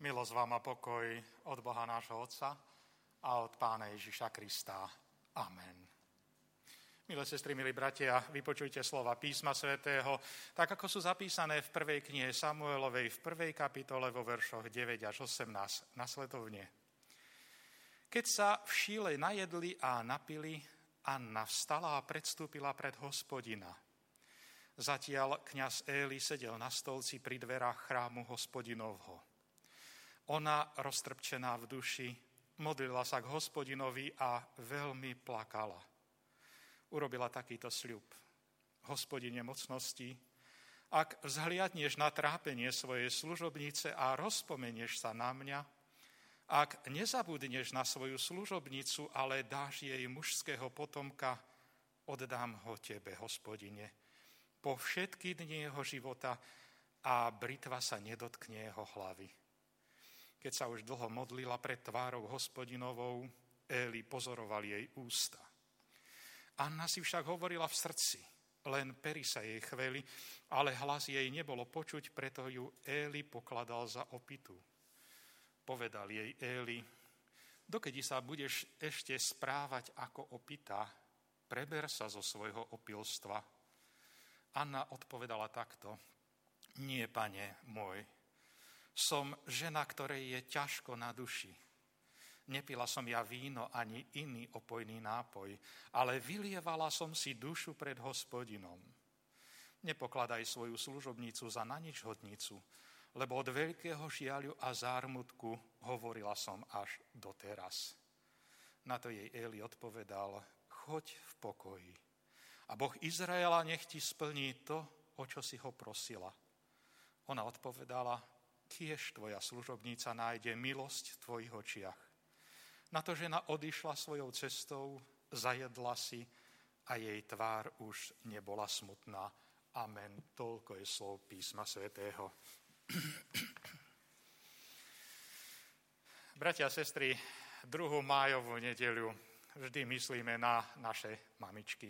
Milosť vám a pokoj od Boha nášho Otca a od Pána Ježiša Krista. Amen. Milé sestry, milí bratia, vypočujte slova písma svätého, tak ako sú zapísané v prvej knihe Samuelovej v 1. kapitole vo veršoch 9 až 18 nasledovne. Keď sa v Šíle najedli a napili, Anna vstala a predstúpila pred Hospodina. Zatiaľ kňaz Éli sedel na stolci pri dverách chrámu Hospodinovho. Ona, roztrpčená v duši, modlila sa k Hospodinovi a veľmi plakala. Urobila takýto sľub. Hospodine mocnosti, ak vzhliadneš na trápenie svojej služobnice a rozpomenieš sa na mňa, ak nezabudneš na svoju služobnicu, ale dáš jej mužského potomka, oddám ho tebe, Hospodine, po všetky dni jeho života a britva sa nedotkne jeho hlavy. Keď sa už dlho modlila pred tvárou Hospodinovou, Éli pozoroval jej ústa. Anna si však hovorila v srdci, len pery sa jej chveli, ale hlas jej nebolo počuť, preto ju Éli pokladal za opitú. Povedal jej Éli, dokedy sa budeš ešte správať ako opitá, preber sa zo svojho opilstva. Anna odpovedala takto, nie, pane môj, som žena, ktorej je ťažko na duši. Nepila som ja víno ani iný opojný nápoj, ale vylievala som si dušu pred Hospodinom. Nepokladaj svoju služobnicu za naničhodnicu, lebo od veľkého žiaľu a zármutku hovorila som až doteraz. Na to jej Éli odpovedal, choď v pokoji. A Boh Izraela nech ti splní to, o čo si ho prosila. Ona odpovedala, kiež tvoja služobnica nájde milosť v tvojich očiach. Na to žena odišla svojou cestou, zajedla si a jej tvár už nebola smutná. Amen. Toľko je slov písma svätého. Bratia a sestry, 2. májovú nedeľu vždy myslíme na naše mamičky.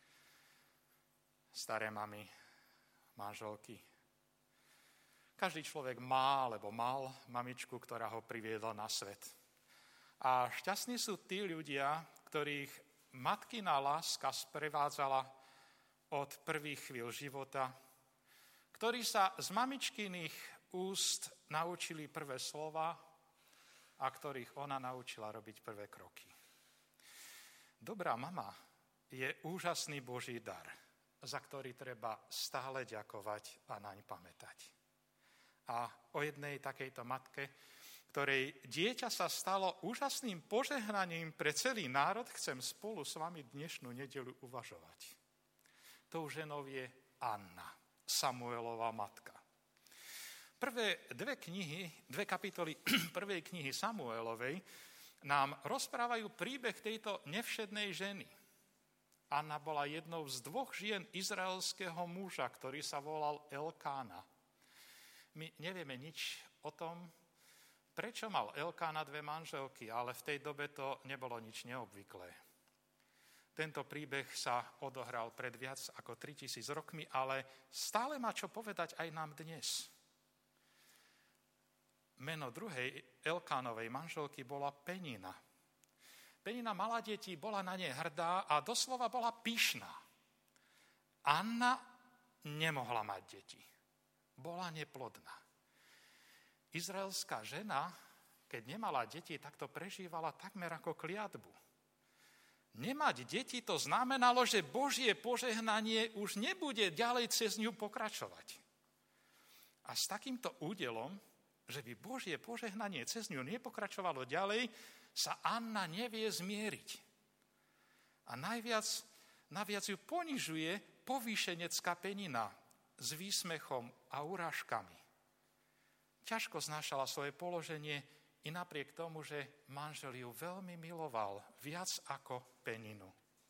Staré mamy, manželky. Každý človek má alebo mal mamičku, ktorá ho priviedla na svet. A šťastní sú tí ľudia, ktorých matkina láska sprevádzala od prvých chvíľ života, ktorí sa z mamičkyných úst naučili prvé slova a ktorých ona naučila robiť prvé kroky. Dobrá mama je úžasný Boží dar, za ktorý treba stále ďakovať a naň pamätať. A o jednej takejto matke, ktorej dieťa sa stalo úžasným požehnaním pre celý národ, chcem spolu s vami dnešnú nedeľu uvažovať. Tou ženou je Anna, Samuelova matka. Prvé dve kapitoly prvej knihy Samuelovej nám rozprávajú príbeh tejto nevšednej ženy. Anna bola jednou z 2 žien izraelského muža, ktorý sa volal Elkána. My nevieme nič o tom, prečo mal Elkána 2 manželky, ale v tej dobe to nebolo nič neobvyklé. Tento príbeh sa odohral pred viac ako 3000 rokmi, ale stále má čo povedať aj nám dnes. Meno druhej Elkánovej manželky bola Penina. Penina mala deti, bola na ne hrdá a doslova bola pyšná. Anna nemohla mať deti. Bola neplodná. Izraelská žena, keď nemala deti, tak to prežívala takmer ako kliatbu. Nemať deti to znamenalo, že Božie požehnanie už nebude ďalej cez ňu pokračovať. A s takýmto údelom, že by Božie požehnanie cez ňu nepokračovalo ďalej, sa Anna nevie zmieriť. A naviac ju ponižuje povýšenecká Penina s výsmechom a urážkami. Ťažko znášala svoje položenie i napriek tomu, že manžel ju veľmi miloval, viac ako Peninu.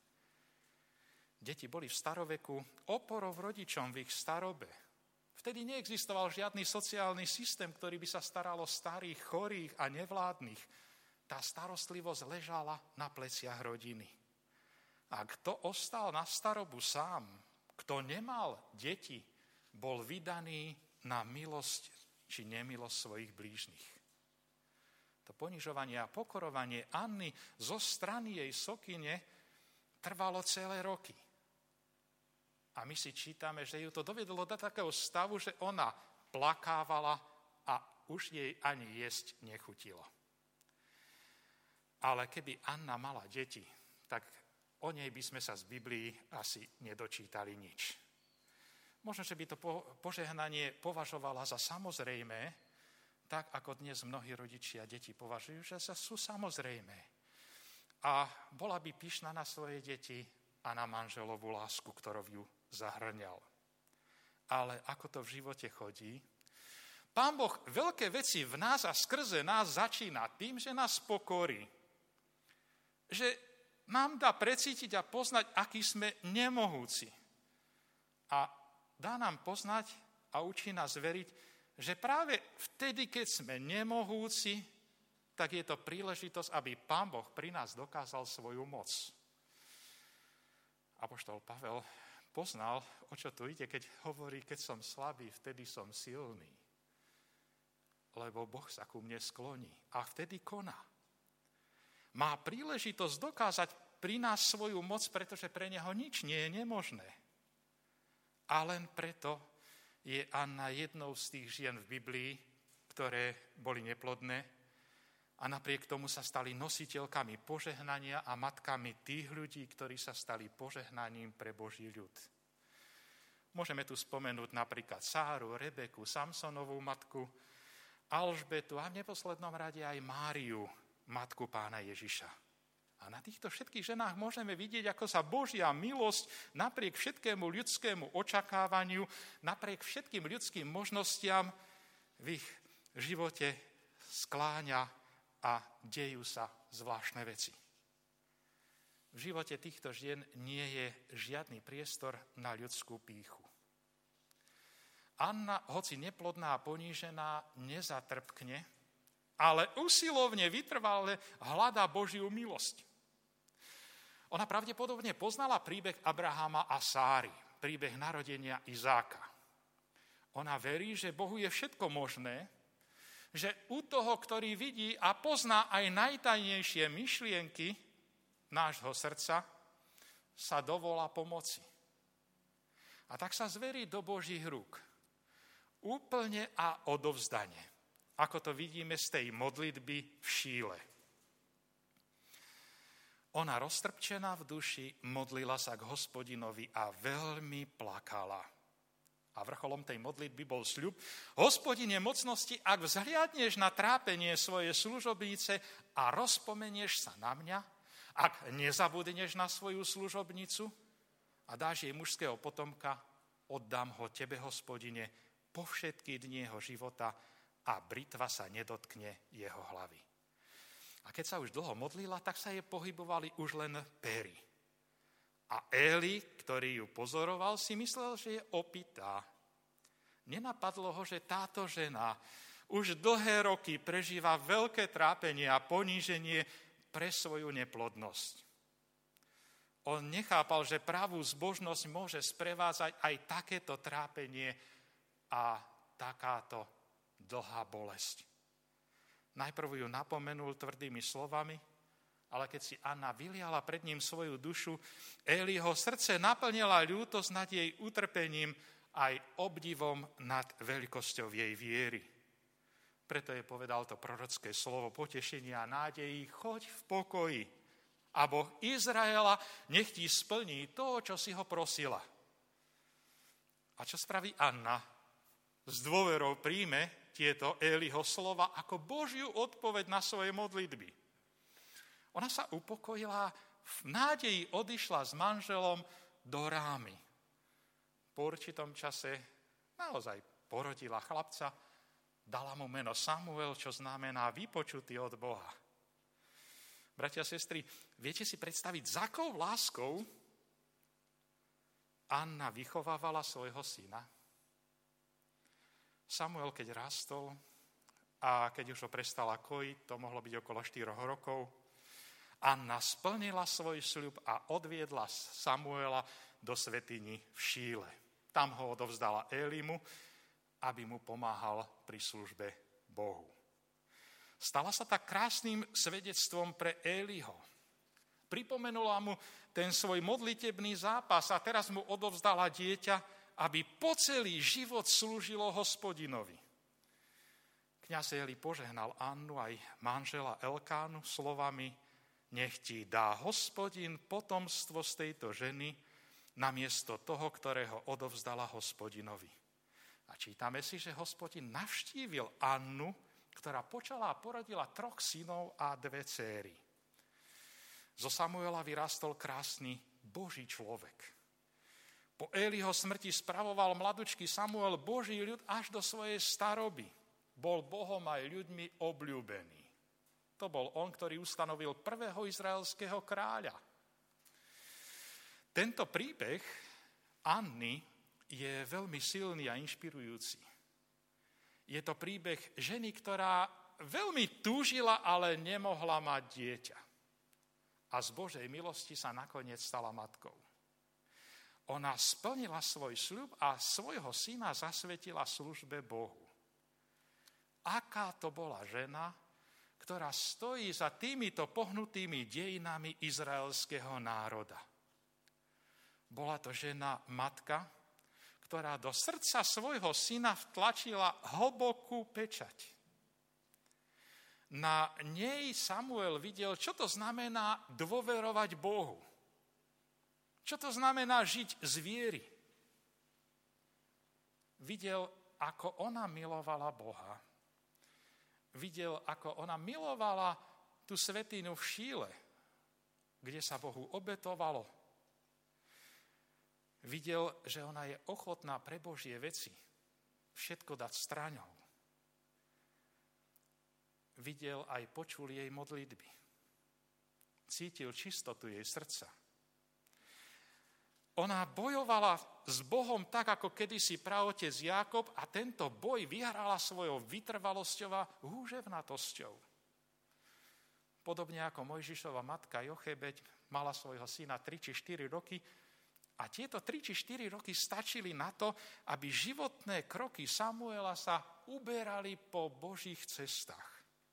Deti boli v staroveku oporou rodičom v ich starobe. Vtedy neexistoval žiadny sociálny systém, ktorý by sa staral o starých, chorých a nevládnych. Tá starostlivosť ležala na pleciach rodiny. A kto ostal na starobu sám, kto nemal deti, bol vydaný na milosť či nemilosť svojich blížnych. To ponižovanie a pokorovanie Anny zo strany jej sokyne trvalo celé roky. A my si čítame, že ju to dovedlo do takého stavu, že ona plakávala a už jej ani jesť nechutilo. Ale keby Anna mala deti, tak o nej by sme sa z Biblii asi nedočítali nič. Možno, že by to požehnanie považovala za samozrejmé, tak ako dnes mnohí rodičia deti považujú, že sú samozrejmé. A bola by pyšná na svoje deti a na manželovú lásku, ktorou ju zahrňal. Ale ako to v živote chodí? Pán Boh veľké veci v nás a skrze nás začína tým, že nás pokorí. Že nám dá precítiť a poznať, aký sme nemohúci. A dá nám poznať a učí nás veriť, že práve vtedy, keď sme nemohúci, tak je to príležitosť, aby Pán Boh pri nás dokázal svoju moc. Apoštol Pavel poznal, o čo tu ide, keď hovorí, keď som slabý, vtedy som silný. Lebo Boh sa ku mne skloní a vtedy koná. Má príležitosť dokázať pri nás svoju moc, pretože pre neho nič nie je nemožné. A len preto je Anna jednou z tých žien v Biblii, ktoré boli neplodné a napriek tomu sa stali nositeľkami požehnania a matkami tých ľudí, ktorí sa stali požehnaním pre Boží ľud. Môžeme tu spomenúť napríklad Sáru, Rebeku, Samsonovú matku, Alžbetu a v neposlednom rade aj Máriu, matku Pána Ježiša. A na týchto všetkých ženách môžeme vidieť, ako sa Božia milosť napriek všetkému ľudskému očakávaniu, napriek všetkým ľudským možnostiam v ich živote skláňa a dejú sa zvláštne veci. V živote týchto žien nie je žiadny priestor na ľudskú pýchu. Anna, hoci neplodná a ponížená, nezatrpkne, ale usilovne vytrvale hľadá Božiu milosť. Ona pravdepodobne poznala príbeh Abrahama a Sáry, príbeh narodenia Izáka. Ona verí, že Bohu je všetko možné, že u toho, ktorý vidí a pozná aj najtajnejšie myšlienky nášho srdca, sa dovolá pomoci. A tak sa zverí do Božích rúk. Úplne a odovzdane. Ako to vidíme z tej modlitby v Šíle. Ona roztrpčená v duši modlila sa k Hospodinovi a veľmi plakala. A vrcholom tej modlitby bol sľub: Hospodine mocnosti, ak vzhliadneš na trápenie svojej služobnice a rozpomenieš sa na mňa, ak nezabudneš na svoju služobnicu a dáš jej mužského potomka, oddám ho tebe, Hospodine, po všetky dni jeho života a britva sa nedotkne jeho hlavy. A keď sa už dlho modlila, tak sa jej pohybovali už len pery. A Éli, ktorý ju pozoroval, si myslel, že je opitá. Nenapadlo ho, že táto žena už dlhé roky prežíva veľké trápenie a poníženie pre svoju neplodnosť. On nechápal, že pravú zbožnosť môže sprevádzať aj takéto trápenie a takáto dlhá bolesť. Najprv ju napomenul tvrdými slovami, ale keď si Anna vyliala pred ním svoju dušu, Éliho srdce naplnila ľútosť nad jej utrpením aj obdivom nad veľkosťou jej viery. Preto jej povedal to prorocké slovo potešenia a nádejí: choď v pokoji a Boh Izraela nech ti splní to, čo si ho prosila. A čo spraví Anna? S dôverou príjme tieto Éliho slova ako Božiu odpoveď na svoje modlitby. Ona sa upokojila, v nádeji odišla s manželom do Rámy. Po určitom čase naozaj porodila chlapca, dala mu meno Samuel, čo znamená vypočutý od Boha. Bratia a sestry, viete si predstaviť, s akou láskou Anna vychovávala svojho syna? Samuel, keď rastol a keď už ho prestala kojiť, to mohlo byť okolo 4 rokov, Anna splnila svoj sľub a odviedla Samuela do svätyni v Šíle. Tam ho odovzdala Élimu, aby mu pomáhal pri službe Bohu. Stala sa tak krásnym svedectvom pre Éliho. Pripomenula mu ten svoj modlitebný zápas a teraz mu odovzdala dieťa, aby po celý život slúžilo Hospodinovi. Kňaz Éli požehnal Annu aj manžela Elkánu slovami: nech ti dá Hospodin potomstvo z tejto ženy namiesto toho, ktorého odovzdala Hospodinovi. A čítame si, že Hospodin navštívil Annu, ktorá počala a porodila 3 synov a 2 céry. Zo Samuela vyrastol krásny Boží človek. Po Éliho smrti spravoval mladučký Samuel Boží ľud až do svojej staroby. Bol Bohom aj ľuďmi obľúbený. To bol on, ktorý ustanovil prvého izraelského kráľa. Tento príbeh Anny je veľmi silný a inšpirujúci. Je to príbeh ženy, ktorá veľmi túžila, ale nemohla mať dieťa. A z Božej milosti sa nakoniec stala matkou. Ona splnila svoj sľub a svojho syna zasvetila službe Bohu. Aká to bola žena, ktorá stojí za týmito pohnutými dejinami izraelského národa. Bola to žena matka, ktorá do srdca svojho syna vtlačila hlbokú pečať. Na nej Samuel videl, čo to znamená dôverovať Bohu. Čo to znamená žiť z viery. Videl, ako ona milovala Boha. Videl, ako ona milovala tú svätyňu v Šíle, kde sa Bohu obetovalo. Videl, že ona je ochotná pre Božie veci všetko dať straňou. Videl aj počul jej modlitby. Cítil čistotu jej srdca. Ona bojovala s Bohom tak, ako kedysi praotec Jákob, a tento boj vyhrala svojou vytrvalosťou a húževnatosťou. Podobne ako Mojžišova matka Jochebeď mala svojho syna 3 či 4 roky, a tieto 3 či 4 roky stačili na to, aby životné kroky Samuela sa uberali po Božích cestách.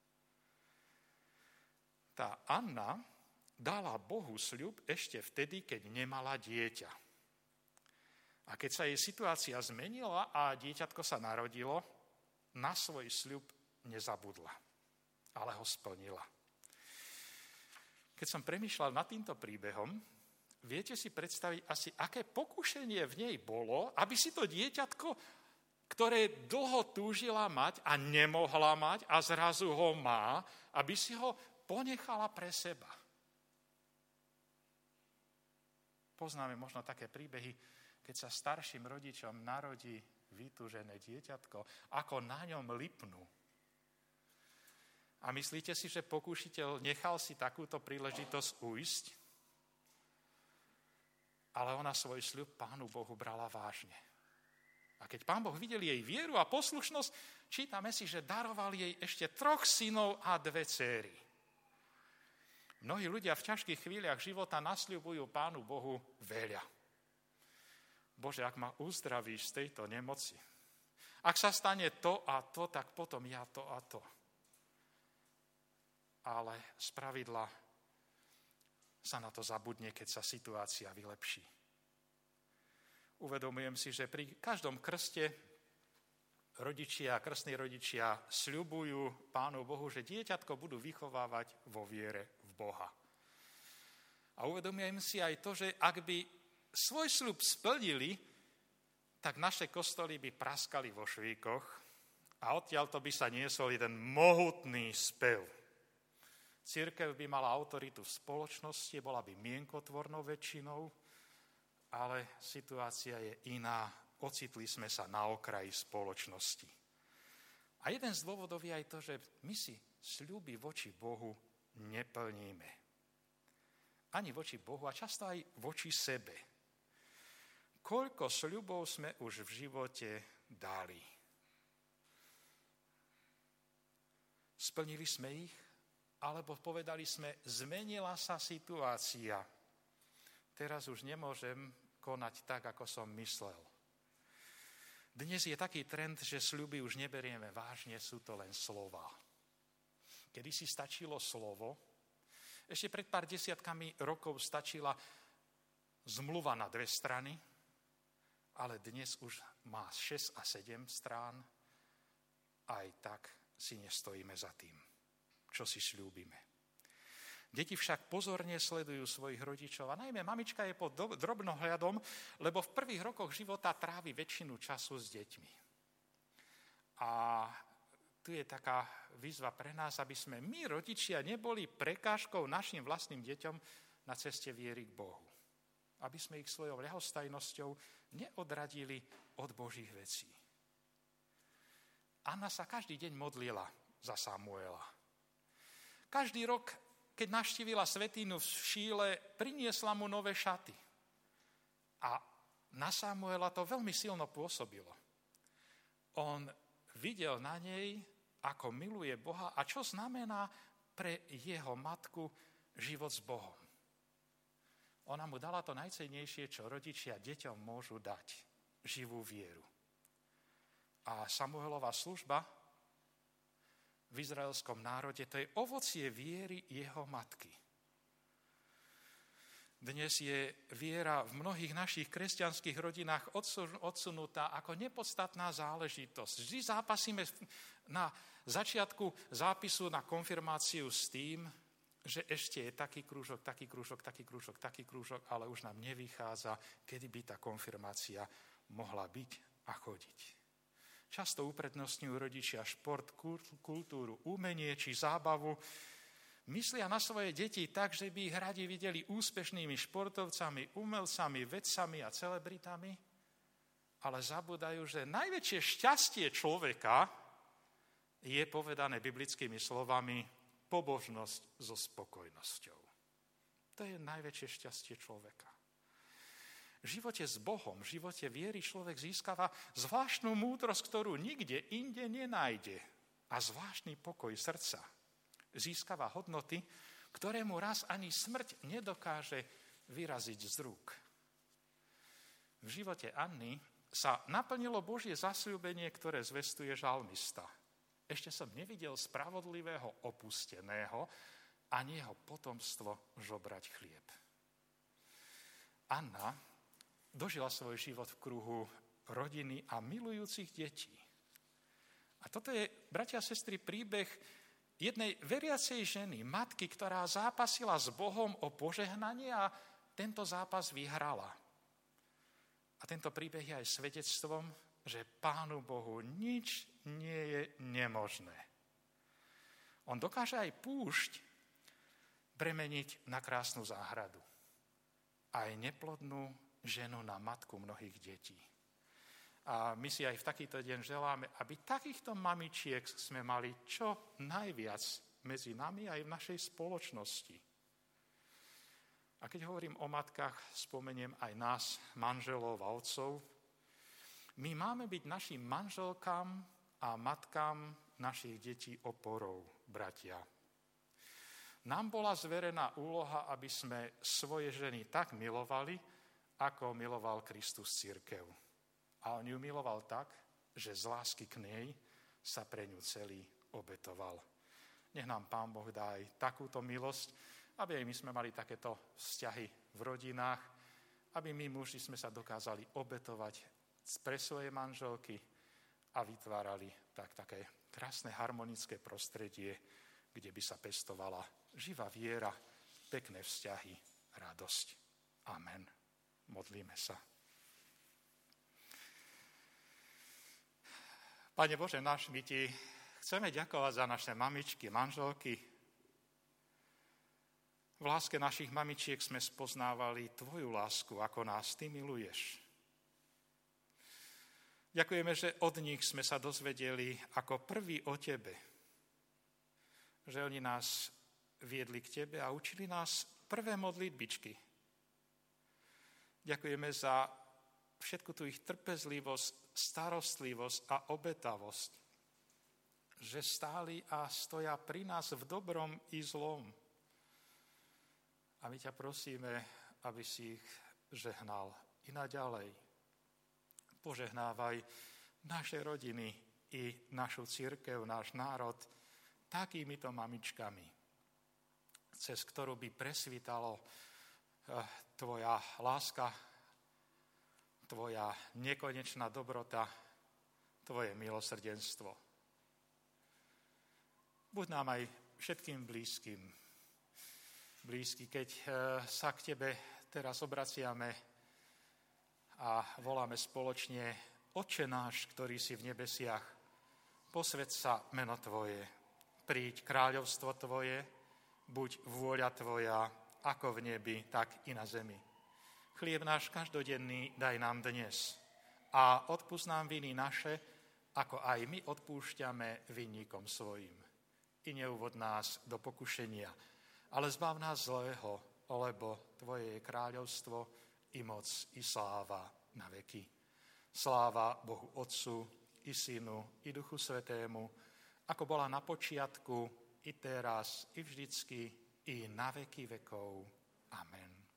Tá Anna dala Bohu sľub ešte vtedy, keď nemala dieťa. A keď sa jej situácia zmenila a dieťatko sa narodilo, na svoj sľub nezabudla, ale ho splnila. Keď som premýšľal nad týmto príbehom, viete si predstaviť asi, aké pokušenie v nej bolo, aby si to dieťatko, ktoré dlho túžila mať a nemohla mať a zrazu ho má, aby si ho ponechala pre seba. Poznáme možno také príbehy, keď sa starším rodičom narodí vytúžené dieťatko, ako na ňom lipnú. A myslíte si, že pokúšiteľ nechal si takúto príležitosť ujsť? Ale ona svoj sľub Pánu Bohu brala vážne. A keď Pán Boh videl jej vieru a poslušnosť, čítame si, že daroval jej ešte 3 synov a 2 céry. Mnohí ľudia v ťažkých chvíľach života nasľubujú Pánu Bohu veľa. Bože, ak ma uzdravíš z tejto nemoci, ak sa stane to a to, tak potom ja to a to. Ale spravidla sa na to zabudne, keď sa situácia vylepší. Uvedomujem si, že pri každom krste krstní rodičia sľubujú Pánu Bohu, že dieťatko budú vychovávať vo viere v Boha. A uvedomujem si aj to, že ak by svoj sľub splnili, tak naše kostoly by praskali vo švíkoch a odtiaľto by sa niesol jeden mohutný spev. Cirkev by mala autoritu v spoločnosti, bola by mienkotvornou väčšinou, ale situácia je iná. Ocitli sme sa na okraji spoločnosti. A jeden z dôvodov je aj to, že my si sľuby voči Bohu neplníme. Ani voči Bohu, a často aj voči sebe. Koľko sľubov sme už v živote dali? Splnili sme ich? Alebo povedali sme, zmenila sa situácia. Teraz už nemôžem konať tak, ako som myslel. Dnes je taký trend, že sľuby už neberieme vážne, sú to len slová. Kedy si stačilo slovo, ešte pred pár desiatkami rokov stačila zmluva na 2 strany, ale dnes už má 6 a 7 strán. Aj tak si nestojíme za tým, čo si sľúbime. Deti však pozorne sledujú svojich rodičov a najmä mamička je pod drobnohľadom, lebo v prvých rokoch života trávi väčšinu času s deťmi. A tu je taká výzva pre nás, aby sme my, rodičia, neboli prekážkou našim vlastným deťom na ceste viery k Bohu. Aby sme ich svojou ľahostajnosťou neodradili od Božích vecí. Anna sa každý deň modlila za Samuela. Každý rok, keď navštívila svätyňu v Šíle, priniesla mu nové šaty. A na Samuela to veľmi silno pôsobilo. On videl na nej, ako miluje Boha a čo znamená pre jeho matku život s Bohom. Ona mu dala to najcennejšie, čo rodičia deťom môžu dať. Živú vieru. A Samuelova služba v izraelskom národe, to je ovocie viery jeho matky. Dnes je viera v mnohých našich kresťanských rodinách odsunutá ako nepodstatná záležitosť. Vždy zápasíme na začiatku zápisu na konfirmáciu s tým, že ešte je taký krúžok, taký krúžok, taký krúžok, taký krúžok, ale už nám nevychádza, kedy by tá konfirmácia mohla byť a chodiť. Často uprednostňujú rodičia šport, kultúru, umenie či zábavu. Myslia na svoje deti tak, že by ich radi videli úspešnými športovcami, umelcami, vedcami a celebritami, ale zabúdajú, že najväčšie šťastie človeka je povedané biblickými slovami pobožnosť so spokojnosťou. To je najväčšie šťastie človeka. V živote s Bohom, v živote viery človek získava zvláštnu múdrosť, ktorú nikde inde nenájde, a zvláštny pokoj srdca. Získava hodnoty, ktoré mu raz ani smrť nedokáže vyraziť z rúk. V živote Anny sa naplnilo Božie zasľúbenie, ktoré zvestuje žalmista. Ešte som nevidel spravodlivého opusteného, ani jeho potomstvo žobrať chlieb. Anna dožila svoj život v kruhu rodiny a milujúcich detí. A toto je, bratia a sestry, príbeh jednej veriacej ženy, matky, ktorá zápasila s Bohom o požehnanie a tento zápas vyhrala. A tento príbeh je aj svedectvom, že Pánu Bohu nič nie je nemožné. On dokáže aj púšť premeniť na krásnu záhradu. Aj neplodnú ženu na matku mnohých detí. A my si aj v takýto deň želáme, aby takýchto mamičiek sme mali čo najviac medzi nami aj v našej spoločnosti. A keď hovorím o matkách, spomeniem aj nás, manželov a otcov. My máme byť našim manželkám a matkám našich detí oporou, bratia. Nám bola zverená úloha, aby sme svoje ženy tak milovali, ako miloval Kristus cirkev. A on ju miloval tak, že z lásky k nej sa pre ňu celý obetoval. Nech nám Pán Boh dá aj takúto milosť, aby aj my sme mali takéto vzťahy v rodinách, aby my muži sme sa dokázali obetovať pre svoje manželky a vytvárali také krásne harmonické prostredie, kde by sa pestovala živá viera, pekné vzťahy, radosť. Amen. Modlíme sa. Pane Bože náš, my ti chceme ďakovať za naše mamičky, manželky. V láske našich mamičiek sme spoznávali tvoju lásku, ako nás ty miluješ. Ďakujeme, že od nich sme sa dozvedeli ako prví o tebe. Že oni nás viedli k tebe a učili nás prvé modlitbičky. Ďakujeme za všetku tú ich trpezlivosť, starostlivosť a obetavosť, že stáli a stoja pri nás v dobrom i zlom. A my ťa prosíme, aby si ich žehnal i naďalej. Požehnávaj naše rodiny i našu cirkev, náš národ, takýmito mamičkami, cez ktorú by presvítalo tvoja láska, tvoja nekonečná dobrota, tvoje milosrdenstvo. Buď nám aj všetkým blízky, keď sa k tebe teraz obraciame a voláme spoločne: Otče náš, ktorý si v nebesiach, posväť sa meno tvoje, príď kráľovstvo tvoje, buď vôľa tvoja, ako v nebi, tak i na zemi. Chlieb náš každodenný daj nám dnes a odpusť nám viny naše, ako aj my odpúšťame vinníkom svojim. I neuvod nás do pokušenia, ale zbav nás zlého, lebo tvoje je kráľovstvo, i moc, i sláva na veky. Sláva Bohu Otcu, i Synu, i Duchu Svätému, ako bola na počiatku, i teraz, i vždycky, i na veky vekov. Amen.